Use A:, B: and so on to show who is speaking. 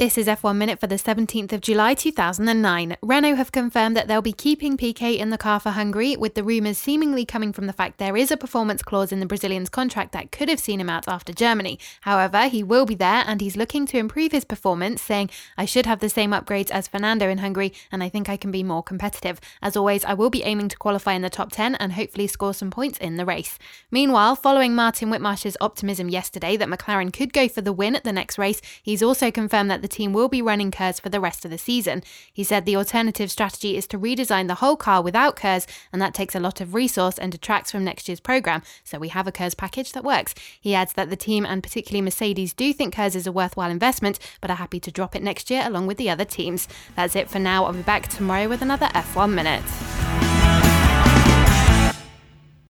A: This is F1 Minute for the 17th of July 2009. Renault have confirmed that they'll be keeping Piquet in the car for Hungary, with the rumours seemingly coming from the fact there is a performance clause in the Brazilian's contract that could have seen him out after Germany. However, he will be there and he's looking to improve his performance, saying, "I should have the same upgrades as Fernando in Hungary and I think I can be more competitive. As always, I will be aiming to qualify in the top 10 and hopefully score some points in the race." Meanwhile, following Martin Whitmarsh's optimism yesterday that McLaren could go for the win at the next race, he's also confirmed that the team will be running KERS for the rest of the season. He said the alternative strategy is to redesign the whole car without KERS, and that takes a lot of resource and detracts from next year's programme, so we have a KERS package that works. He adds that the team, and particularly Mercedes, do think KERS is a worthwhile investment, but are happy to drop it next year along with the other teams. That's it for now. I'll be back tomorrow with another F1 Minute.